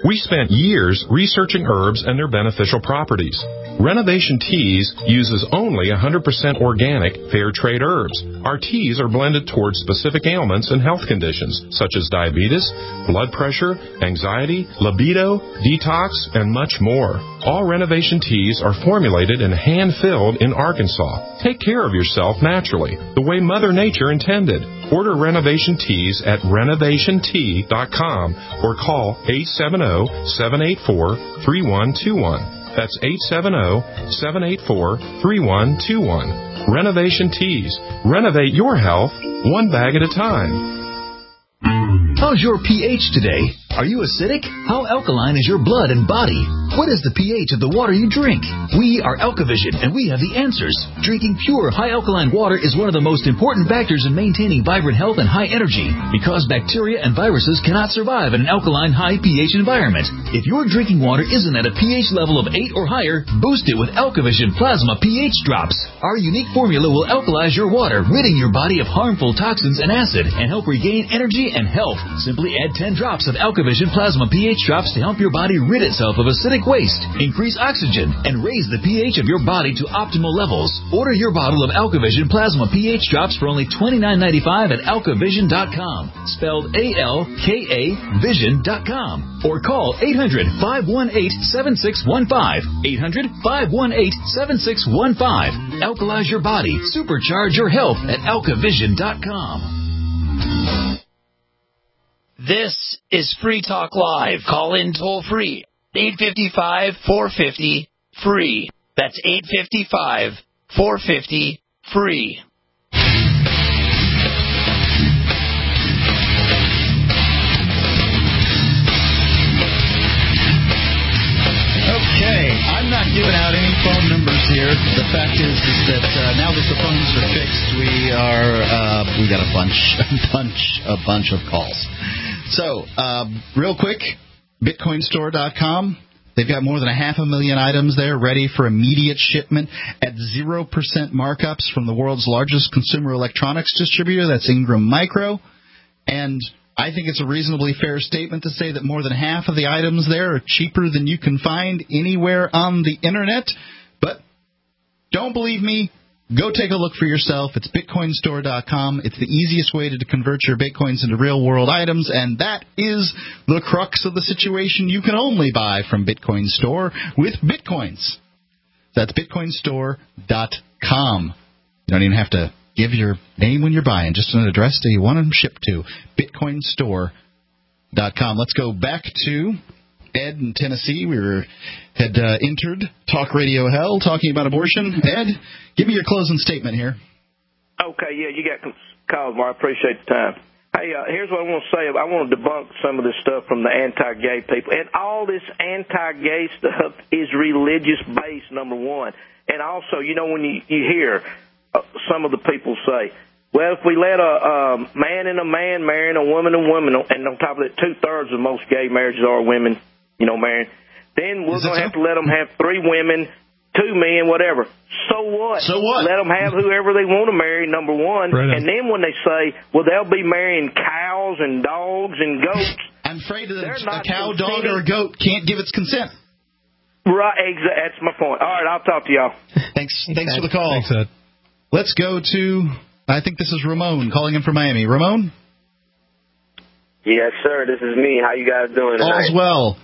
We spent years researching herbs and their beneficial properties. Renovation Teas uses only one hundred percent organic, fair trade herbs. Our teas are blended towards specific ailments and health conditions, such as diabetes, blood pressure, anxiety, libido, detox, and much more. All Renovation Teas are formulated and hand-filled in Arkansas. Take care of yourself naturally, the way Mother Nature intended. Order Renovation Teas at renovation tea dot com or call eight seven zero, seven eight four, three one two one. That's eight seven zero, seven eight four, three one two one. Renovation Teas. Renovate your health one bag at a time. How's your pH today? Are you acidic? How alkaline is your blood and body? What is the pH of the water you drink? We are Alkavision, and we have the answers. Drinking pure, high alkaline water is one of the most important factors in maintaining vibrant health and high energy, because bacteria and viruses cannot survive in an alkaline, high pH environment. If your drinking water isn't at a pH level of eight or higher, boost it with Alkavision Plasma pH Drops. Our unique formula will alkalize your water, ridding your body of harmful toxins and acid, and help regain energy and health. Simply add ten drops of Alkavision Plasma pH Drops to help your body rid itself of acidic waste, increase oxygen, and raise the pH of your body to optimal levels. Order your bottle of Alkavision Plasma pH Drops for only twenty-nine ninety-five at alkavision dot com, spelled A L K A vision dot com, or call eight hundred, five one eight, seven six one five, eight hundred, five one eight, seven six one five. Alkalize your body, supercharge your health at alkavision dot com. This is Free Talk Live. Call in toll free. eight five five, four five zero, free. That's eight five five, four five zero, free. Okay, I'm not giving out any phone numbers here. The fact is, is that uh, now that the phones are fixed, we are uh, we got a bunch, a bunch, a bunch of calls. So, uh, real quick, bitcoin store dot com. They've got more than a half a million items there ready for immediate shipment at zero percent markups from the world's largest consumer electronics distributor. That's Ingram Micro. And I think it's a reasonably fair statement to say that more than half of the items there are cheaper than you can find anywhere on the Internet. But don't believe me? Go take a look for yourself. It's bitcoin store dot com. It's the easiest way to convert your bitcoins into real-world items, and that is the crux of the situation. You can only buy from Bitcoin Store with bitcoins. That's bitcoin store dot com. You don't even have to give your name when you're buying, just an address that you want them shipped to, bitcoin store dot com. Let's go back to Ed in Tennessee. We were, had uh, entered Talk Radio Hell talking about abortion. Ed, give me your closing statement here. Okay, yeah, you got calls, Mark. I appreciate the time. Hey, uh, here's what I want to say. I want to debunk some of this stuff from the anti-gay people. And all this anti-gay stuff is religious-based, number one. And also, you know, when you, you hear uh, some of the people say, well, if we let a um, man and a man marrying a woman and a woman, and on top of that, two-thirds of most gay marriages are women, you know, marrying, then we're going to have to let them have three women, two men, whatever. So what? So what? Let them have whoever they want to marry, number one. Right. And then when they say, well, they'll be marrying cows and dogs and goats. I'm afraid that a cow, dog, or a goat can't give its consent. Right, exactly. That's my point. All right, I'll talk to y'all. Thanks, thanks for the call. Thanks, Ed. Let's go to, I think this is Ramon calling in from Miami. Ramon? Yes, sir. This is me. How you guys doing tonight? All's well.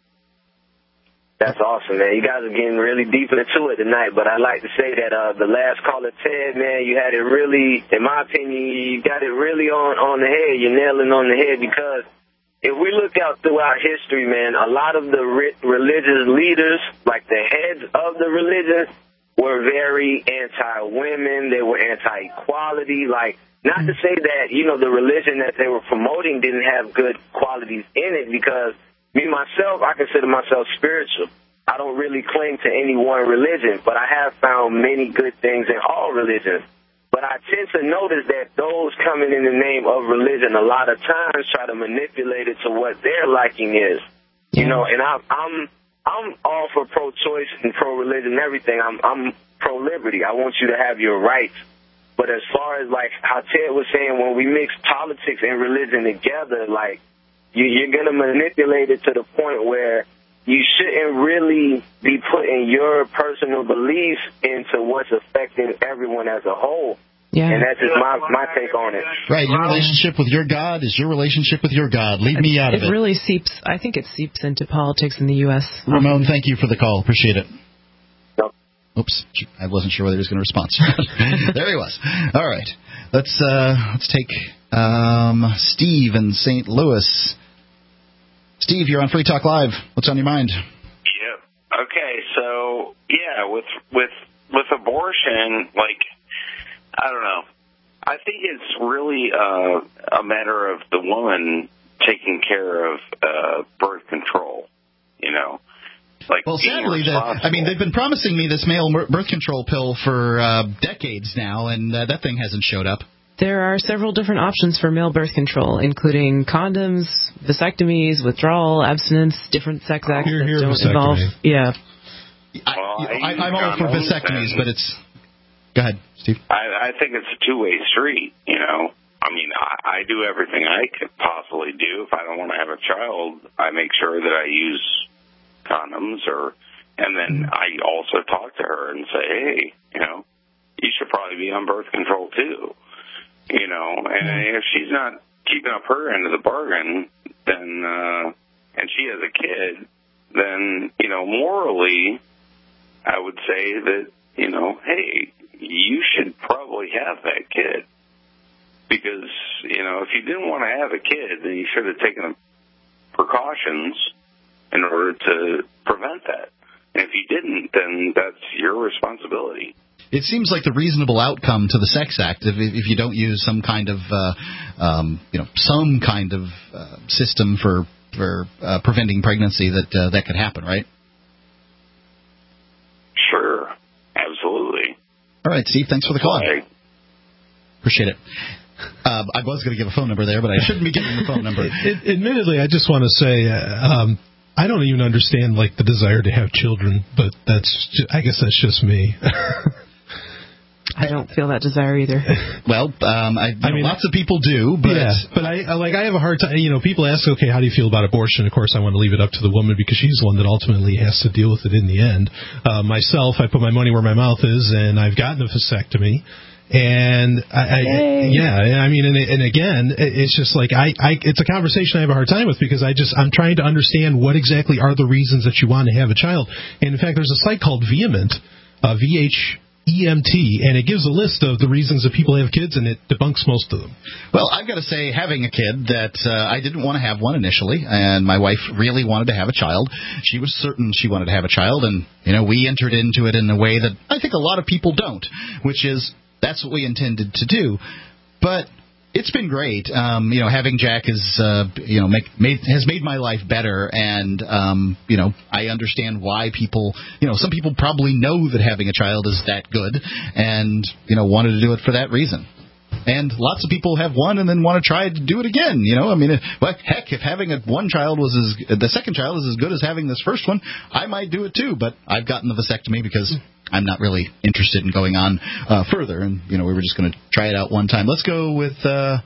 That's awesome, man. You guys are getting really deep into it tonight, but I'd like to say that uh, the last caller, Ted, man, you had it really, in my opinion, you got it really on, on the head. You're nailing on the head, because if we look out throughout history, man, a lot of the re- religious leaders, like the heads of the religion, were very anti-women. They were anti-equality. Like, not to say that, you know, the religion that they were promoting didn't have good qualities in it, because me, myself, I consider myself spiritual. I don't really cling to any one religion, but I have found many good things in all religions. But I tend to notice that those coming in the name of religion a lot of times try to manipulate it to what their liking is. You know, and I, I'm I'm all for pro-choice and pro-religion and everything. I'm, I'm pro-liberty. I want you to have your rights. But as far as, like, how Ted was saying, when we mix politics and religion together, like, you, you're going to manipulate it to the point where you shouldn't really be putting your personal beliefs into what's affecting everyone as a whole. Yeah. And that's just my, my take on it. Right, your relationship with your God is your relationship with your God. Leave me out of it. It really seeps, I think it seeps into politics in the U S Ramon, thank you for the call. Appreciate it. No. Oops, I wasn't sure whether he was going to respond. There he was. All right, let's uh, let's take um, Steve in Saint Louis. Steve, you're on Free Talk Live. What's on your mind? Yep. Okay, so yeah, with with with abortion, like, I don't know. I think it's really uh, a matter of the woman taking care of uh, birth control. You know. Like well, sadly, the, I mean, they've been promising me this male birth control pill for uh, decades now, and uh, that thing hasn't showed up. There are several different options for male birth control, including condoms, vasectomies, withdrawal, abstinence, different sex acts here, that here, don't vasectomy. involve. Yeah. Well, I, I, I'm all for vasectomies, but it's. Go ahead, Steve. I, I think it's a two-way street. You know, I mean, I, I do everything I could possibly do. If I don't want to have a child, I make sure that I use condoms, or and then I also talk to her and say, hey, you know, you should probably be on birth control too, you know, and if she's not keeping up her end of the bargain, then uh, and she has a kid, then, you know, morally, I would say that, you know, hey, you should probably have that kid, because, you know, if you didn't want to have a kid, then you should have taken precautions in order to prevent that. And if you didn't, then that's your responsibility. It seems like the reasonable outcome to the Sex Act, if, if you don't use some kind of, uh, um, you know, some kind of uh, system for for uh, preventing pregnancy, that uh, that could happen, right? Sure, absolutely. All right, Steve, thanks for the call. Bye. Appreciate it. Uh, I was going to give a phone number there, but I shouldn't be giving the phone number. it, it, admittedly, I just want to say, uh, um, I don't even understand like the desire to have children, but that's just, I guess that's just me. I don't feel that desire either. Well, um, I, I mean, lots of people do, but yeah, but I like I have a hard time. You know, people ask, okay, how do you feel about abortion? Of course, I want to leave it up to the woman because she's the one that ultimately has to deal with it in the end. Uh, myself, I put my money where my mouth is, and I've gotten a vasectomy. And I, I yeah, I mean, and, and again, it's just like I, I, it's a conversation I have a hard time with because I just, I'm trying to understand what exactly are the reasons that you want to have a child. And in fact, there's a site called Vehement, uh, V H E M T, and it gives a list of the reasons that people have kids, and it debunks most of them. Well, I've got to say, having a kid that uh, I didn't want to have one initially, and my wife really wanted to have a child. She was certain she wanted to have a child, and, you know, we entered into it in a way that I think a lot of people don't, which is, that's what we intended to do. But it's been great. Um, you know, having Jack is, uh, you know, make, made, has made my life better. And, um, you know, I understand why people, you know, some people probably know that having a child is that good and, you know, wanted to do it for that reason. And lots of people have one and then want to try to do it again. You know, I mean, well, heck, if having a one child was as, the second child is as good as having this first one, I might do it too. But I've gotten the vasectomy because I'm not really interested in going on uh, further. And, you know, we were just going to try it out one time. Let's go with uh,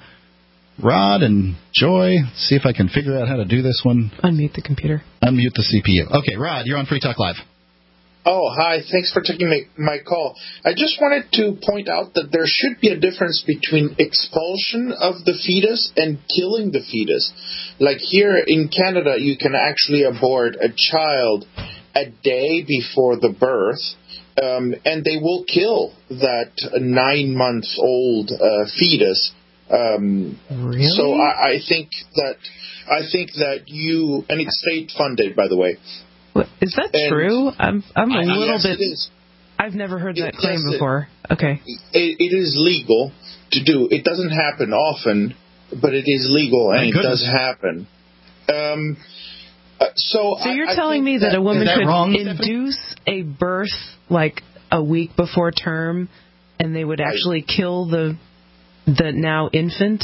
Rod and Joy. See if I can figure out how to do this one. Unmute the computer. Unmute the C P U. Okay, Rod, you're on Free Talk Live. Oh, hi. Thanks for taking my, my call. I just wanted to point out that there should be a difference between expulsion of the fetus and killing the fetus. Like here in Canada, you can actually abort a child a day before the birth, um, and they will kill that nine-month-old uh, fetus. Um, really? So I, I think that I think that you, and it's state-funded, by the way. What, is that and true? I'm I'm a I, little yes, bit. It is. I've never heard that it, claim yes, before. It, okay. It, it is legal to do. It doesn't happen often, but it is legal and it does happen. Um, uh, so so you're I, telling I me that, that a woman that could wrong, induce a birth like a week before term, and they would actually kill the the now infant?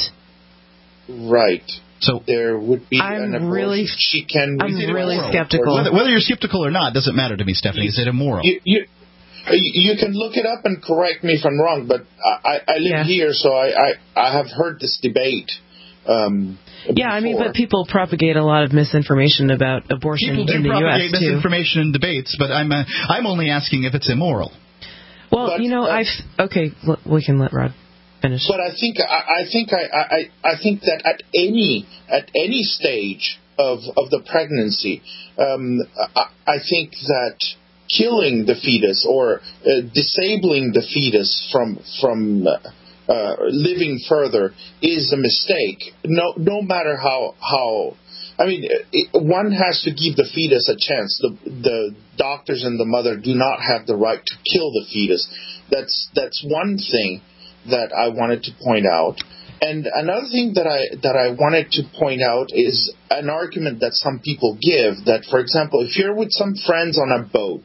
Right. So there would be I'm an abortion. Really, she can. I'm really skeptical. Whether, whether you're skeptical or not doesn't matter to me, Stephanie. You, is it immoral? You, you, you can look it up and correct me if I'm wrong, but I, I live yeah. here, so I, I, I have heard this debate Um, yeah, I mean, but people propagate a lot of misinformation about abortion People do in the U S propagate too. misinformation in debates, but I'm uh, I'm only asking if it's immoral. Well, But, you know, uh, I've okay. l- We can let Rod finish. But I think I, I think I, I, I think that at any at any stage of of the pregnancy, um, I, I think that killing the fetus or uh, disabling the fetus from from uh, uh, living further is a mistake. No, no matter how how. I mean, it, one has to give the fetus a chance. The the doctors and the mother do not have the right to kill the fetus. That's that's one thing that I wanted to point out. And another thing that I that I wanted to point out is an argument that some people give that, for example, if you're with some friends on a boat,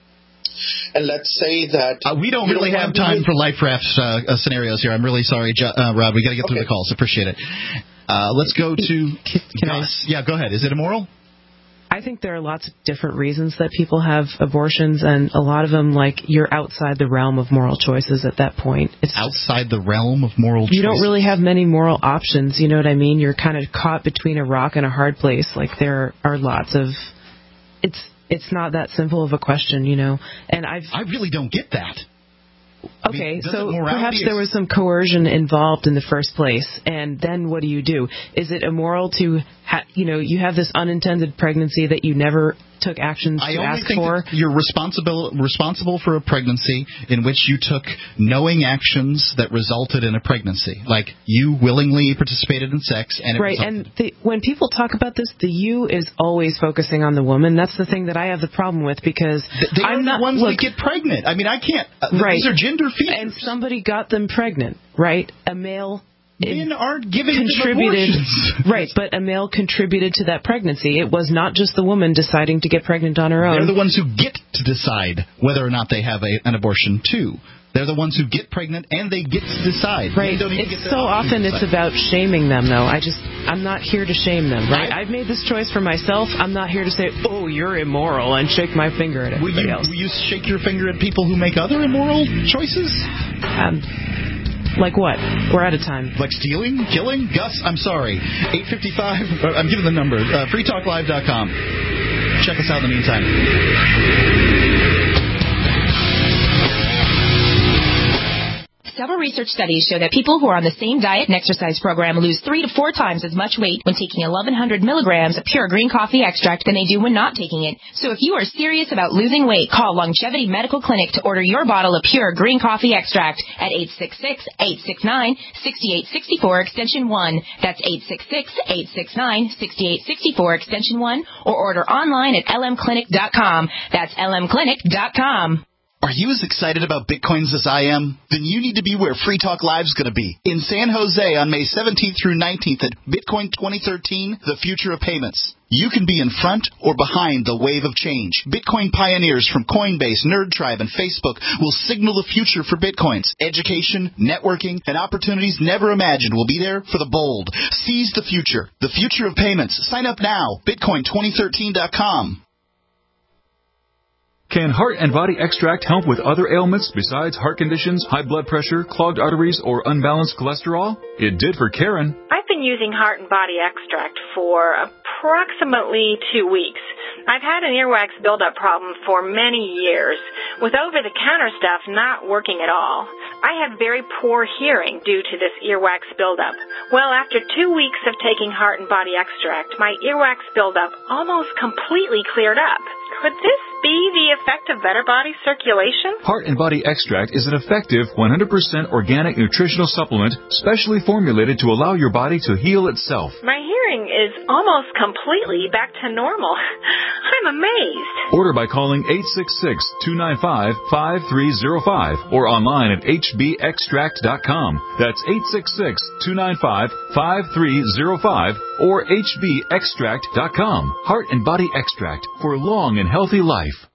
and let's say that uh, we don't really have time for life raft uh, uh, scenarios here. I'm really sorry, jo- uh, Rob. We got to get through Okay. the calls. Appreciate it. Uh, let's go to Can I- Gus. Yeah, go ahead. Is it immoral? I think there are lots of different reasons that people have abortions, and a lot of them, like, you're outside the realm of moral choices at that point. It's outside the realm of moral choices. You don't really have many moral options, you know what I mean? You're kind of caught between a rock and a hard place. Like, there are lots of... It's it's not that simple of a question, you know? And I've... I really don't get that. Okay, I mean, so doesn't morality perhaps ex- there was some coercion involved in the first place, and then what do you do? Is it immoral to, ha- you know, you have this unintended pregnancy that you never took actions I to only ask think for? that you're responsible responsible for a pregnancy in which you took knowing actions that resulted in a pregnancy, like you willingly participated in sex, and it Right, resulted. and the, when people talk about this, the you is always focusing on the woman. That's the thing that I have the problem with, because Th- they I'm are not the ones look, that get pregnant. I mean, I can't. Uh, right. These are gender features. And somebody got them pregnant, right? A male Men aren't giving contributed, them abortions. right? But a male contributed to that pregnancy. It was not just the woman deciding to get pregnant on her own. They're the ones who get to decide whether or not they have a, an abortion too. They're the ones who get pregnant and they get to decide. Right. They don't even It's get their so option often to it's decide. about shaming them, though. I just, I'm not here to shame them, right? I've made this choice for myself. I'm not here to say, oh, you're immoral, and shake my finger at Will everybody you, else. will you shake your finger at people who make other immoral choices? Um, like what? We're out of time. Like stealing? Killing? Gus, I'm sorry. eight fifty-five, uh, I'm giving the number, uh, free talk live dot com. Check us out in the meantime. Several research studies show that people who are on the same diet and exercise program lose three to four times as much weight when taking eleven hundred milligrams of pure green coffee extract than they do when not taking it. So if you are serious about losing weight, call Longevity Medical Clinic to order your bottle of pure green coffee extract at eight six six, eight six nine, six eight six four extension one. That's eight six six, eight six nine, six eight six four extension one, or order online at l m clinic dot com. That's l m clinic dot com. Are you as excited about Bitcoins as I am? Then you need to be where Free Talk Live's going to be. In San Jose on May seventeenth through nineteenth at Bitcoin twenty thirteen, the future of payments. You can be in front or behind the wave of change. Bitcoin pioneers from Coinbase, NerdTribe, and Facebook will signal the future for Bitcoins. Education, networking, and opportunities never imagined will be there for the bold. Seize the future. The future of payments. Sign up now. Bitcoin twenty thirteen dot com. Can Heart and Body Extract help with other ailments besides heart conditions, high blood pressure, clogged arteries, or unbalanced cholesterol? It did for Karen. I've been using Heart and Body Extract for approximately two weeks. I've had an earwax buildup problem for many years, with over-the-counter stuff not working at all. I have very poor hearing due to this earwax buildup. Well, after two weeks of taking Heart and Body Extract, my earwax buildup almost completely cleared up. Could this be the effect of better body circulation? Heart and Body Extract is an effective one hundred percent organic nutritional supplement specially formulated to allow your body to heal itself. My hearing is almost completely back to normal. I'm amazed. Order by calling eight six six, two nine five, five three zero five or online at h b extract dot com. That's eight six six, two nine five, five three zero five or h b extract dot com. Heart and Body Extract for a long and healthy life.